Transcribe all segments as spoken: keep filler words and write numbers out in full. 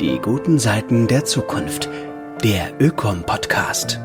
Die guten Seiten der Zukunft. Der Ökom-Podcast.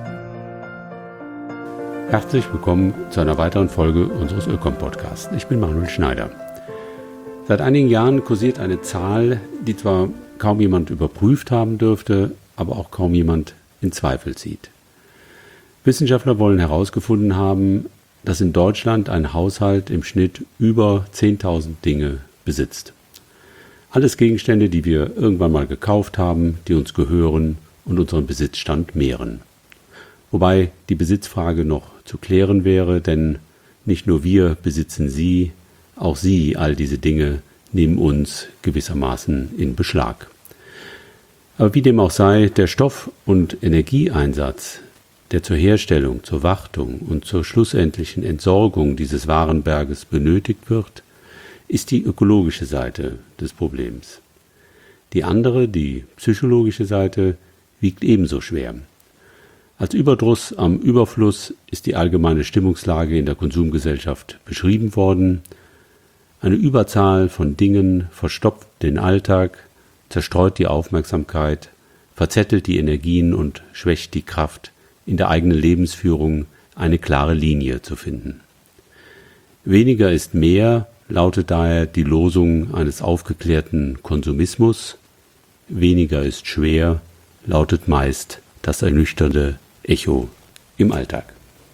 Herzlich willkommen zu einer weiteren Folge unseres Ökom-Podcasts. Ich bin Manuel Schneider. Seit einigen Jahren kursiert eine Zahl, die zwar kaum jemand überprüft haben dürfte, aber auch kaum jemand in Zweifel zieht. Wissenschaftler wollen herausgefunden haben, dass in Deutschland ein Haushalt im Schnitt über zehntausend Dinge besitzt. Alles Gegenstände, die wir irgendwann mal gekauft haben, die uns gehören und unseren Besitzstand mehren. Wobei die Besitzfrage noch zu klären wäre, denn nicht nur wir besitzen sie, auch sie, all diese Dinge, nehmen uns gewissermaßen in Beschlag. Aber wie dem auch sei, der Stoff- und Energieeinsatz, der zur Herstellung, zur Wartung und zur schlussendlichen Entsorgung dieses Warenberges benötigt wird, ist die ökologische Seite des Problems. Die andere, die psychologische Seite, wiegt ebenso schwer. Als Überdruss am Überfluss ist die allgemeine Stimmungslage in der Konsumgesellschaft beschrieben worden. Eine Überzahl von Dingen verstopft den Alltag, zerstreut die Aufmerksamkeit, verzettelt die Energien und schwächt die Kraft, in der eigenen Lebensführung eine klare Linie zu finden. Weniger ist mehr lautet daher die Losung eines aufgeklärten Konsumismus. Weniger ist schwer lautet meist das ernüchternde Echo im Alltag.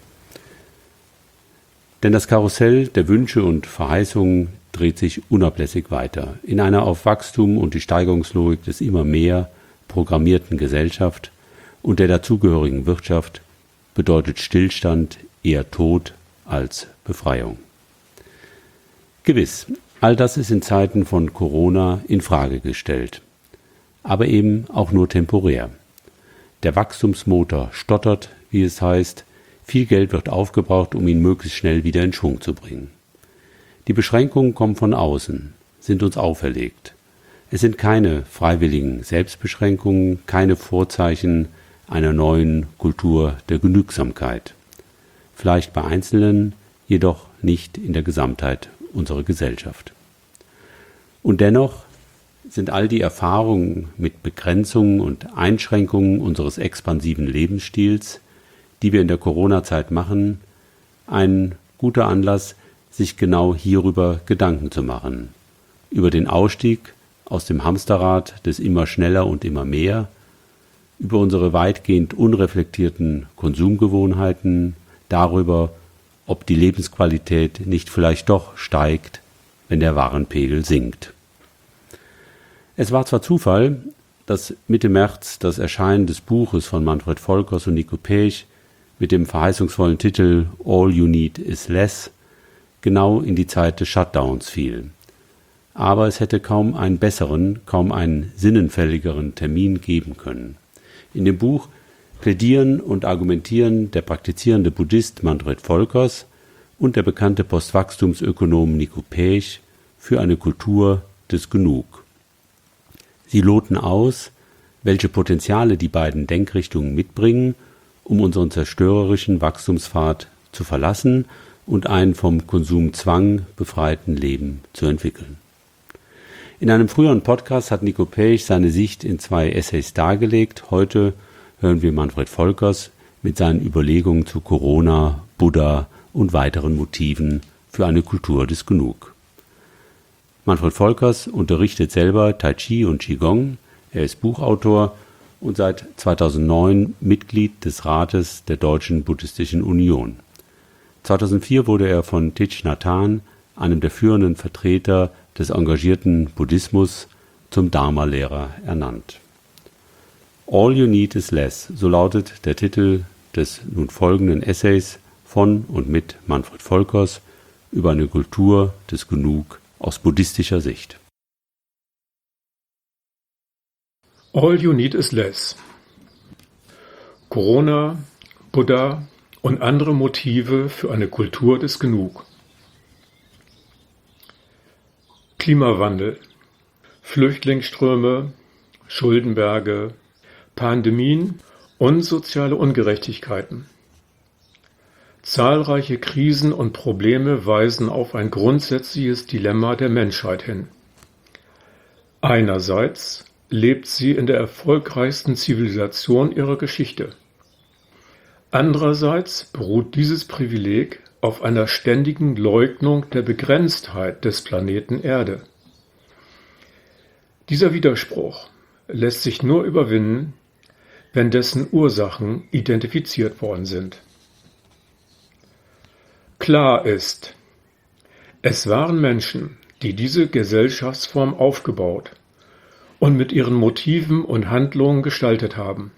Denn das Karussell der Wünsche und Verheißungen dreht sich unablässig weiter. In einer auf Wachstum und die Steigerungslogik des immer mehr programmierten Gesellschaft und der dazugehörigen Wirtschaft bedeutet Stillstand eher Tod als Befreiung. Gewiss, all das ist in Zeiten von Corona in Frage gestellt, aber eben auch nur temporär. Der Wachstumsmotor stottert, wie es heißt, viel Geld wird aufgebraucht, um ihn möglichst schnell wieder in Schwung zu bringen. Die Beschränkungen kommen von außen, sind uns auferlegt. Es sind keine freiwilligen Selbstbeschränkungen, keine Vorzeichen einer neuen Kultur der Genügsamkeit. Vielleicht bei Einzelnen, jedoch nicht in der Gesamtheit unserer Gesellschaft. Und dennoch sind all die Erfahrungen mit Begrenzungen und Einschränkungen unseres expansiven Lebensstils, die wir in der Corona-Zeit machen, ein guter Anlass, sich genau hierüber Gedanken zu machen. Über den Ausstieg aus dem Hamsterrad des immer schneller und immer mehr, über unsere weitgehend unreflektierten Konsumgewohnheiten, darüber, ob die Lebensqualität nicht vielleicht doch steigt, wenn der Warenpegel sinkt. Es war zwar Zufall, dass Mitte März das Erscheinen des Buches von Manfred Volkers und Nico Pech mit dem verheißungsvollen Titel All You Need Is Less genau in die Zeit des Shutdowns fiel. Aber es hätte kaum einen besseren, kaum einen sinnenfälligeren Termin geben können. In dem Buch plädieren und argumentieren der praktizierende Buddhist Manfred Volkers und der bekannte Postwachstumsökonom Nico Pech für eine Kultur des Genug. Sie loten aus, welche Potenziale die beiden Denkrichtungen mitbringen, um unseren zerstörerischen Wachstumspfad zu verlassen und ein vom Konsumzwang befreiten Leben zu entwickeln. In einem früheren Podcast hat Nico Pech seine Sicht in zwei Essays dargelegt. Heute hören wir Manfred Volkers mit seinen Überlegungen zu Corona, Buddha und weiteren Motiven für eine Kultur des Genug. Manfred Volkers unterrichtet selber Tai Chi und Qigong. Er ist Buchautor und seit zweitausendneun Mitglied des Rates der Deutschen Buddhistischen Union. zweitausendvier wurde er von Thich Nhat Hanh, einem der führenden Vertreter des engagierten Buddhismus, zum Dharma-Lehrer ernannt. All You Need Is Less, so lautet der Titel des nun folgenden Essays von und mit Manfred Volkers über eine Kultur des Genug aus buddhistischer Sicht. All You Need Is Less. Corona, Buddha und andere Motive für eine Kultur des Genug. Klimawandel, Flüchtlingsströme, Schuldenberge, Pandemien und soziale Ungerechtigkeiten. Zahlreiche Krisen und Probleme weisen auf ein grundsätzliches Dilemma der Menschheit hin. Einerseits lebt sie in der erfolgreichsten Zivilisation ihrer Geschichte. Andererseits beruht dieses Privileg auf einer ständigen Leugnung der Begrenztheit des Planeten Erde. Dieser Widerspruch lässt sich nur überwinden, wenn dessen Ursachen identifiziert worden sind. Klar ist, es waren Menschen, die diese Gesellschaftsform aufgebaut und mit ihren Motiven und Handlungen gestaltet haben.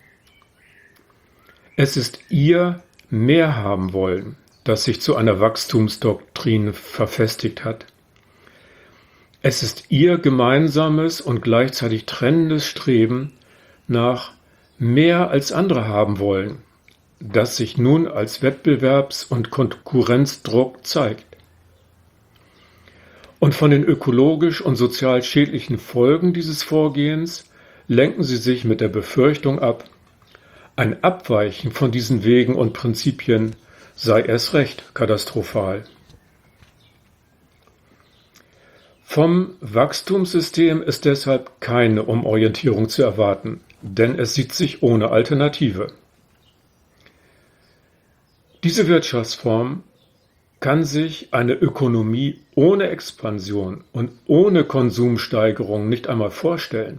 Es ist ihr Mehr haben wollen, das sich zu einer Wachstumsdoktrin verfestigt hat. Es ist ihr gemeinsames und gleichzeitig trennendes Streben nach mehr als andere haben wollen, das sich nun als Wettbewerbs- und Konkurrenzdruck zeigt. Und von den ökologisch und sozial schädlichen Folgen dieses Vorgehens lenken sie sich mit der Befürchtung ab, ein Abweichen von diesen Wegen und Prinzipien sei erst recht katastrophal. Vom Wachstumssystem ist deshalb keine Umorientierung zu erwarten, denn es sieht sich ohne Alternative. Diese Wirtschaftsform kann sich eine Ökonomie ohne Expansion und ohne Konsumsteigerung nicht einmal vorstellen.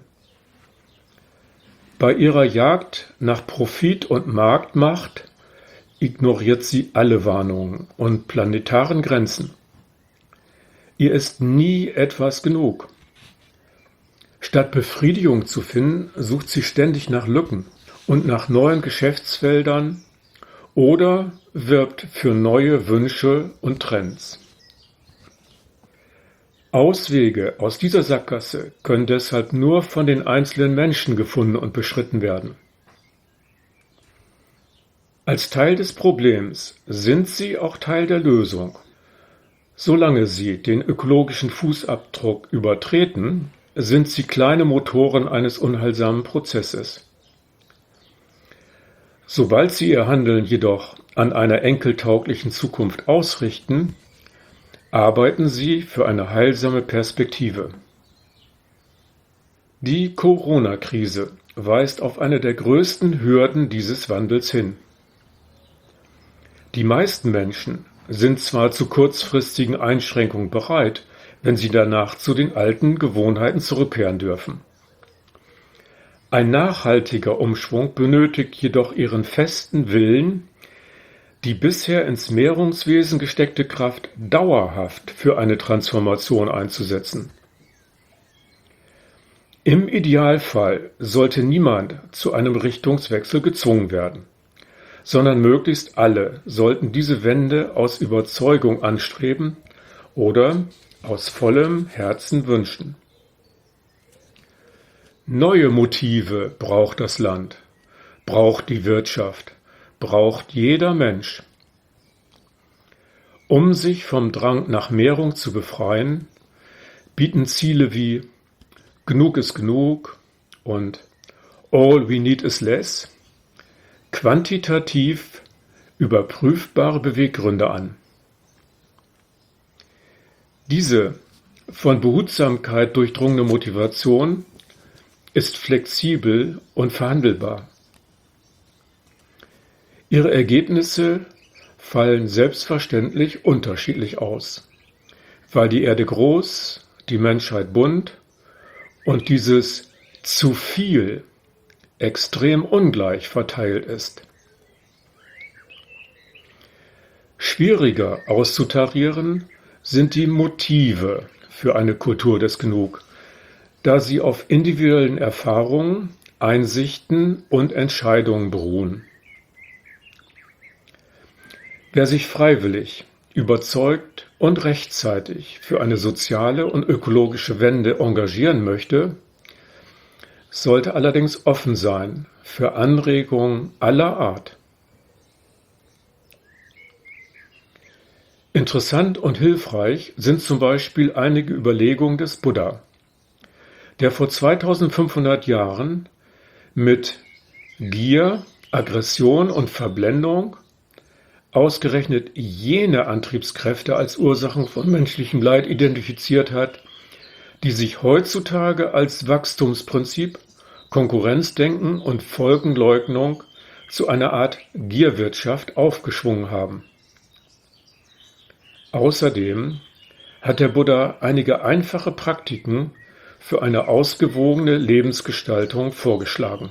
Bei ihrer Jagd nach Profit und Marktmacht ignoriert sie alle Warnungen und planetaren Grenzen. Ihr ist nie etwas genug. Statt Befriedigung zu finden, sucht sie ständig nach Lücken und nach neuen Geschäftsfeldern oder wirbt für neue Wünsche und Trends. Auswege aus dieser Sackgasse können deshalb nur von den einzelnen Menschen gefunden und beschritten werden. Als Teil des Problems sind sie auch Teil der Lösung. Solange sie den ökologischen Fußabdruck übertreten, sind sie kleine Motoren eines unheilsamen Prozesses. Sobald sie ihr Handeln jedoch an einer enkeltauglichen Zukunft ausrichten, arbeiten sie für eine heilsame Perspektive. Die Corona-Krise weist auf eine der größten Hürden dieses Wandels hin. Die meisten Menschen sind zwar zu kurzfristigen Einschränkungen bereit, wenn sie danach zu den alten Gewohnheiten zurückkehren dürfen. Ein nachhaltiger Umschwung benötigt jedoch ihren festen Willen, die bisher ins Mehrungswesen gesteckte Kraft dauerhaft für eine Transformation einzusetzen. Im Idealfall sollte niemand zu einem Richtungswechsel gezwungen werden, sondern möglichst alle sollten diese Wende aus Überzeugung anstreben oder aus vollem Herzen wünschen. Neue Motive braucht das Land, braucht die Wirtschaft, braucht jeder Mensch. Um sich vom Drang nach Mehrung zu befreien, bieten Ziele wie Genug ist genug und All we need is less quantitativ überprüfbare Beweggründe an. Diese von Behutsamkeit durchdrungene Motivation ist flexibel und verhandelbar. Ihre Ergebnisse fallen selbstverständlich unterschiedlich aus, weil die Erde groß, die Menschheit bunt und dieses zu viel extrem ungleich verteilt ist. Schwieriger auszutarieren sind die Motive für eine Kultur des Genug, da sie auf individuellen Erfahrungen, Einsichten und Entscheidungen beruhen. Wer sich freiwillig, überzeugt und rechtzeitig für eine soziale und ökologische Wende engagieren möchte, sollte allerdings offen sein für Anregungen aller Art. Interessant und hilfreich sind zum Beispiel einige Überlegungen des Buddha, der vor zweitausendfünfhundert Jahren mit Gier, Aggression und Verblendung ausgerechnet jene Antriebskräfte als Ursachen von menschlichem Leid identifiziert hat, die sich heutzutage als Wachstumsprinzip, Konkurrenzdenken und Folgenleugnung zu einer Art Gierwirtschaft aufgeschwungen haben. Außerdem hat der Buddha einige einfache Praktiken für eine ausgewogene Lebensgestaltung vorgeschlagen.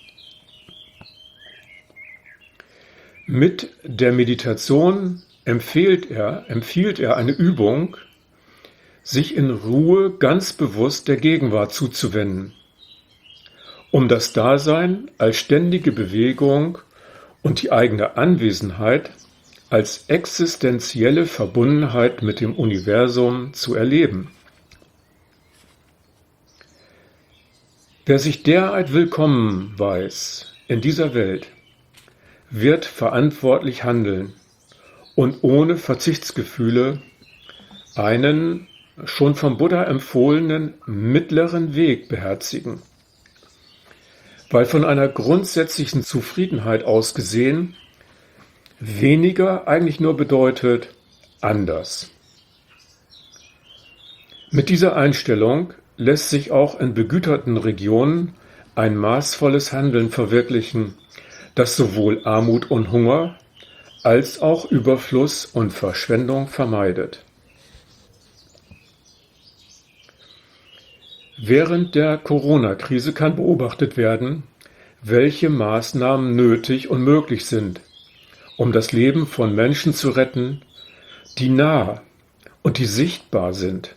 Mit der Meditation empfiehlt er, empfiehlt er eine Übung, sich in Ruhe ganz bewusst der Gegenwart zuzuwenden, um das Dasein als ständige Bewegung und die eigene Anwesenheit als existenzielle Verbundenheit mit dem Universum zu erleben. Wer sich derart willkommen weiß in dieser Welt, wird verantwortlich handeln und ohne Verzichtsgefühle einen schon vom Buddha empfohlenen mittleren Weg beherzigen. Weil von einer grundsätzlichen Zufriedenheit aus gesehen weniger eigentlich nur bedeutet anders. Mit dieser Einstellung lässt sich auch in begüterten Regionen ein maßvolles Handeln verwirklichen, das sowohl Armut und Hunger als auch Überfluss und Verschwendung vermeidet. Während der Corona-Krise kann beobachtet werden, welche Maßnahmen nötig und möglich sind, um das Leben von Menschen zu retten, die nah und die sichtbar sind.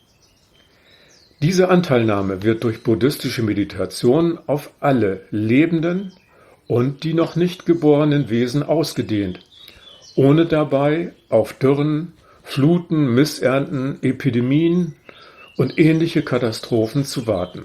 Diese Anteilnahme wird durch buddhistische Meditation auf alle lebenden und die noch nicht geborenen Wesen ausgedehnt, ohne dabei auf Dürren, Fluten, Missernten, Epidemien und ähnliche Katastrophen zu warten.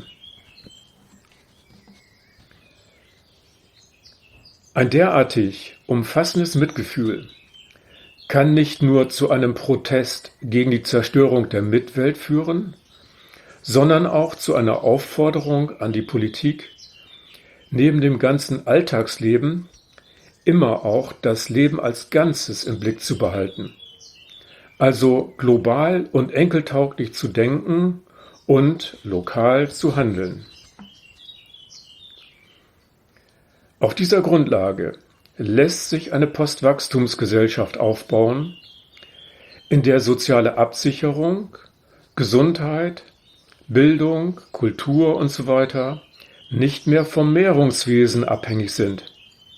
Ein derartig umfassendes Mitgefühl kann nicht nur zu einem Protest gegen die Zerstörung der Mitwelt führen, sondern auch zu einer Aufforderung an die Politik, neben dem ganzen Alltagsleben immer auch das Leben als Ganzes im Blick zu behalten. Also global und enkeltauglich zu denken und lokal zu handeln. Auf dieser Grundlage lässt sich eine Postwachstumsgesellschaft aufbauen, in der soziale Absicherung, Gesundheit, Bildung, Kultur usw. nicht mehr vom Mehrungswesen abhängig sind.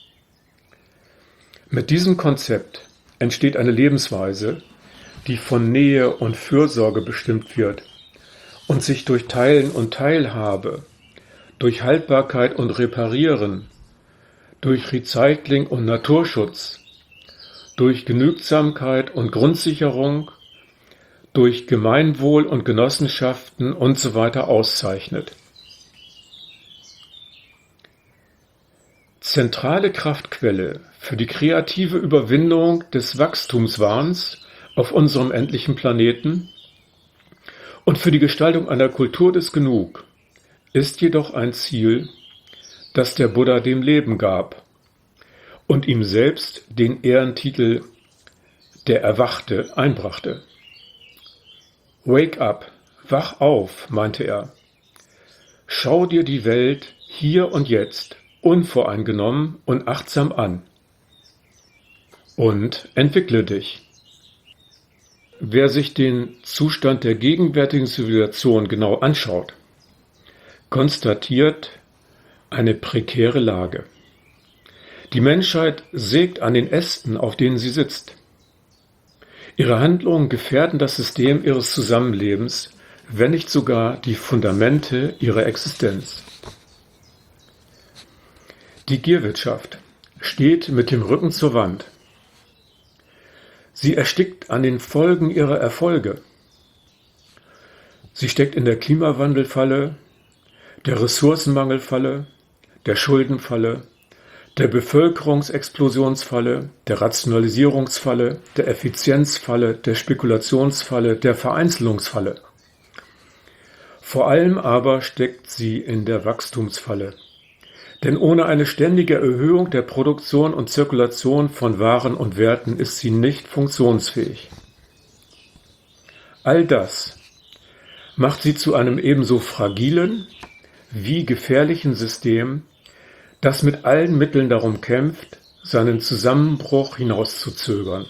Mit diesem Konzept entsteht eine Lebensweise, die von Nähe und Fürsorge bestimmt wird und sich durch Teilen und Teilhabe, durch Haltbarkeit und Reparieren, durch Recycling und Naturschutz, durch Genügsamkeit und Grundsicherung, durch Gemeinwohl und Genossenschaften usw. auszeichnet. Zentrale Kraftquelle für die kreative Überwindung des Wachstumswahns auf unserem endlichen Planeten und für die Gestaltung einer Kultur des Genug ist jedoch ein Ziel, das der Buddha dem Leben gab und ihm selbst den Ehrentitel der Erwachte einbrachte. Wake up, wach auf, meinte er. Schau dir die Welt hier und jetzt unvoreingenommen und achtsam an und entwickle dich. Wer sich den Zustand der gegenwärtigen Zivilisation genau anschaut, konstatiert eine prekäre Lage. Die Menschheit sägt an den Ästen, auf denen sie sitzt. Ihre Handlungen gefährden das System ihres Zusammenlebens, wenn nicht sogar die Fundamente ihrer Existenz. Die Gierwirtschaft steht mit dem Rücken zur Wand. Sie erstickt an den Folgen ihrer Erfolge. Sie steckt in der Klimawandelfalle, der Ressourcenmangelfalle, der Schuldenfalle, der Bevölkerungsexplosionsfalle, der Rationalisierungsfalle, der Effizienzfalle, der Spekulationsfalle, der Vereinzelungsfalle. Vor allem aber steckt sie in der Wachstumsfalle. Denn ohne eine ständige Erhöhung der Produktion und Zirkulation von Waren und Werten ist sie nicht funktionsfähig. All das macht sie zu einem ebenso fragilen wie gefährlichen System, das mit allen Mitteln darum kämpft, seinen Zusammenbruch hinauszuzögern.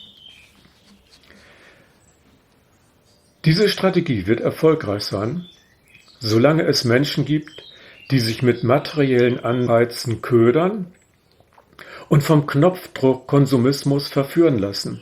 Diese Strategie wird erfolgreich sein, solange es Menschen gibt, die sich mit materiellen Anreizen ködern und vom Knopfdruck Konsumismus verführen lassen.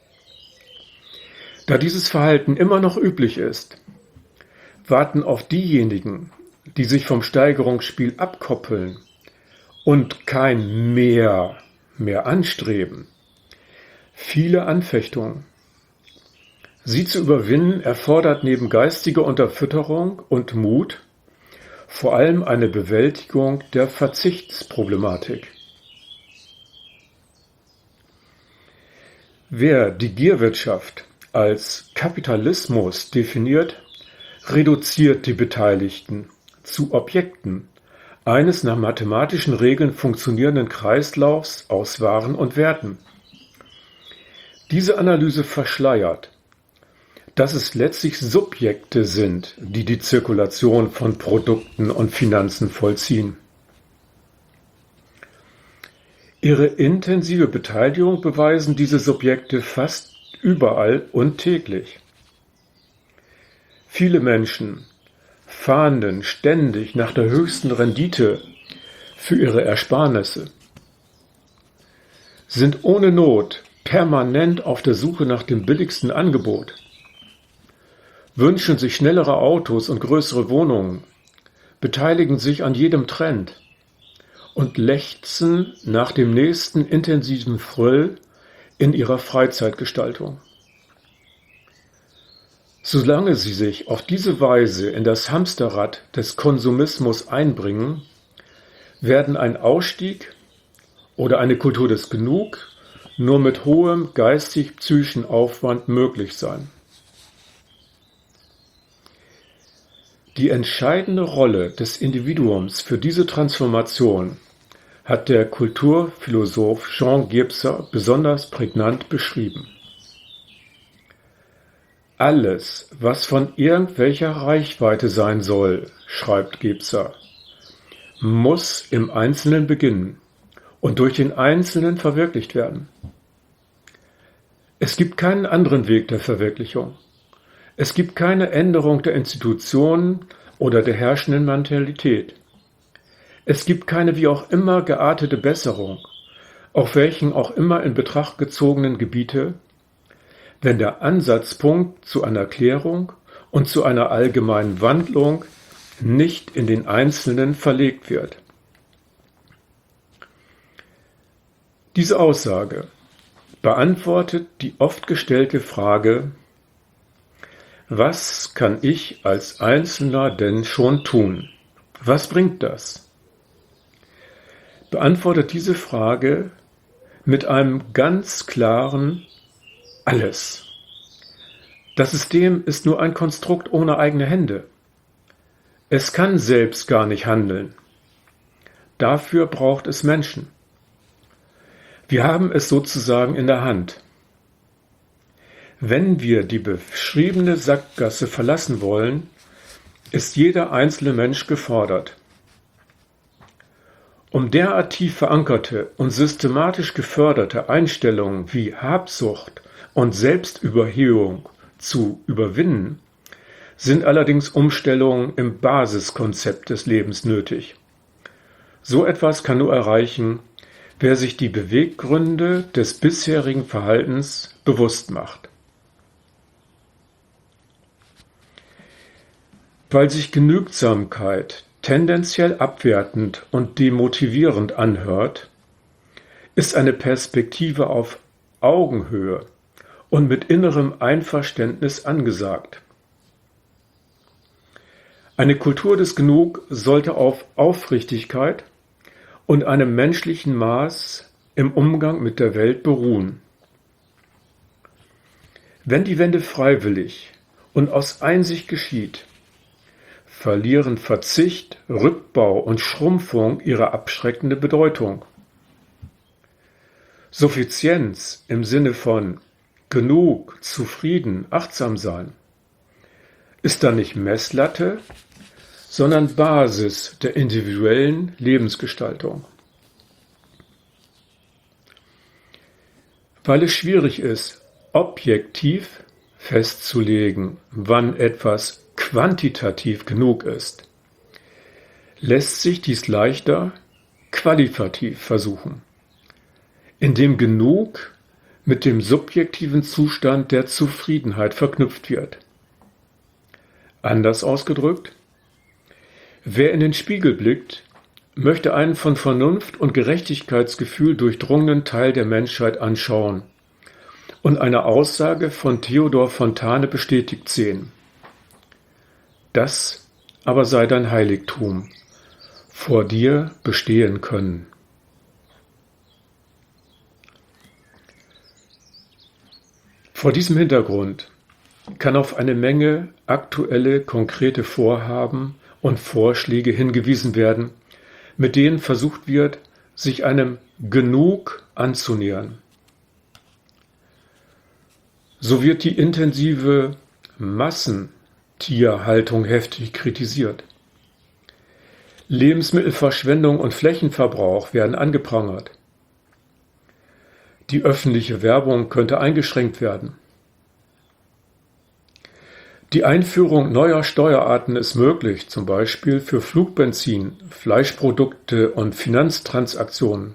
Da dieses Verhalten immer noch üblich ist, warten auf diejenigen, die sich vom Steigerungsspiel abkoppeln und kein Mehr mehr anstreben, viele Anfechtungen. Sie zu überwinden erfordert neben geistiger Unterfütterung und Mut vor allem eine Bewältigung der Verzichtsproblematik. Wer die Gierwirtschaft als Kapitalismus definiert, reduziert die Beteiligten zu Objekten eines nach mathematischen Regeln funktionierenden Kreislaufs aus Waren und Werten. Diese Analyse verschleiert, dass es letztlich Subjekte sind, die die Zirkulation von Produkten und Finanzen vollziehen. Ihre intensive Beteiligung beweisen diese Subjekte fast überall und täglich. Viele Menschen fahnden ständig nach der höchsten Rendite für ihre Ersparnisse, sind ohne Not permanent auf der Suche nach dem billigsten Angebot, wünschen sich schnellere Autos und größere Wohnungen, beteiligen sich an jedem Trend und lechzen nach dem nächsten intensiven Thrill in ihrer Freizeitgestaltung. Solange sie sich auf diese Weise in das Hamsterrad des Konsumismus einbringen, werden ein Ausstieg oder eine Kultur des Genug nur mit hohem geistig-psychischen Aufwand möglich sein. Die entscheidende Rolle des Individuums für diese Transformation hat der Kulturphilosoph Jean Gebser besonders prägnant beschrieben. Alles, was von irgendwelcher Reichweite sein soll, schreibt Gebser, muss im Einzelnen beginnen und durch den Einzelnen verwirklicht werden. Es gibt keinen anderen Weg der Verwirklichung. Es gibt keine Änderung der Institutionen oder der herrschenden Mentalität. Es gibt keine wie auch immer geartete Besserung, auf welchen auch immer in Betracht gezogenen Gebiete, wenn der Ansatzpunkt zu einer Klärung und zu einer allgemeinen Wandlung nicht in den Einzelnen verlegt wird. Diese Aussage beantwortet die oft gestellte Frage: Was kann ich als Einzelner denn schon tun? Was bringt das? Beantwortet diese Frage mit einem ganz klaren Alles. Das System ist nur ein Konstrukt ohne eigene Hände. Es kann selbst gar nicht handeln. Dafür braucht es Menschen. Wir haben es sozusagen in der Hand. Wenn wir die beschriebene Sackgasse verlassen wollen, ist jeder einzelne Mensch gefordert. Um derart tief verankerte und systematisch geförderte Einstellungen wie Habsucht und Selbstüberhöhung zu überwinden, sind allerdings Umstellungen im Basiskonzept des Lebens nötig. So etwas kann nur erreichen, wer sich die Beweggründe des bisherigen Verhaltens bewusst macht. Weil sich Genügsamkeit tendenziell abwertend und demotivierend anhört, ist eine Perspektive auf Augenhöhe und mit innerem Einverständnis angesagt. Eine Kultur des Genug sollte auf Aufrichtigkeit und einem menschlichen Maß im Umgang mit der Welt beruhen. Wenn die Wende freiwillig und aus Einsicht geschieht, verlieren Verzicht, Rückbau und Schrumpfung ihre abschreckende Bedeutung. Suffizienz im Sinne von genug, zufrieden, achtsam sein ist dann nicht Messlatte, sondern Basis der individuellen Lebensgestaltung. Weil es schwierig ist, objektiv festzulegen, wann etwas quantitativ genug ist, lässt sich dies leichter qualitativ versuchen, indem genug mit dem subjektiven Zustand der Zufriedenheit verknüpft wird. Anders ausgedrückt, wer in den Spiegel blickt, möchte einen von Vernunft und Gerechtigkeitsgefühl durchdrungenen Teil der Menschheit anschauen und eine Aussage von Theodor Fontane bestätigt sehen. Das aber sei dein Heiligtum, vor dir bestehen können. Vor diesem Hintergrund kann auf eine Menge aktuelle, konkrete Vorhaben und Vorschläge hingewiesen werden, mit denen versucht wird, sich einem Genug anzunähern. So wird die intensive Massentierhaltung heftig kritisiert. Lebensmittelverschwendung und Flächenverbrauch werden angeprangert. Die öffentliche Werbung könnte eingeschränkt werden. Die Einführung neuer Steuerarten ist möglich, zum Beispiel für Flugbenzin, Fleischprodukte und Finanztransaktionen.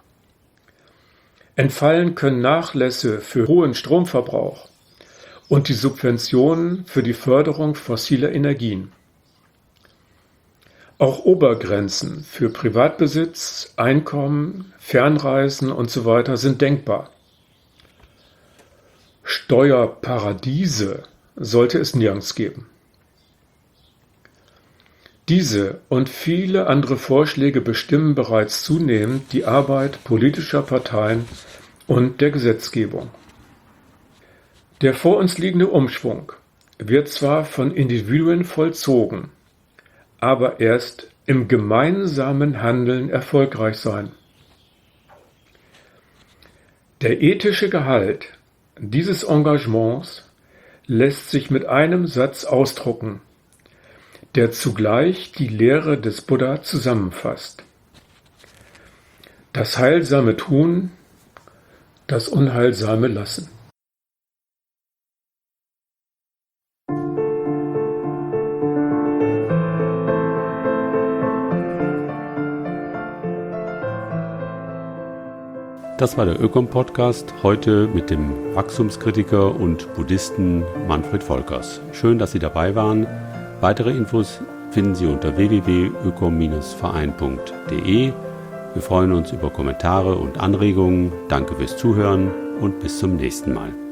Entfallen können Nachlässe für hohen Stromverbrauch und die Subventionen für die Förderung fossiler Energien. Auch Obergrenzen für Privatbesitz, Einkommen, Fernreisen usw. sind denkbar. Steuerparadiese sollte es nirgends geben. Diese und viele andere Vorschläge bestimmen bereits zunehmend die Arbeit politischer Parteien und der Gesetzgebung. Der vor uns liegende Umschwung wird zwar von Individuen vollzogen, aber erst im gemeinsamen Handeln erfolgreich sein. Der ethische Gehalt dieses Engagements lässt sich mit einem Satz ausdrucken, der zugleich die Lehre des Buddha zusammenfasst. Das heilsame Tun, das Unheilsame lassen. Das war der Ökom-Podcast, heute mit dem Wachstumskritiker und Buddhisten Manfred Volkers. Schön, dass Sie dabei waren. Weitere Infos finden Sie unter w w w punkt ökom Bindestrich verein punkt de. Wir freuen uns über Kommentare und Anregungen. Danke fürs Zuhören und bis zum nächsten Mal.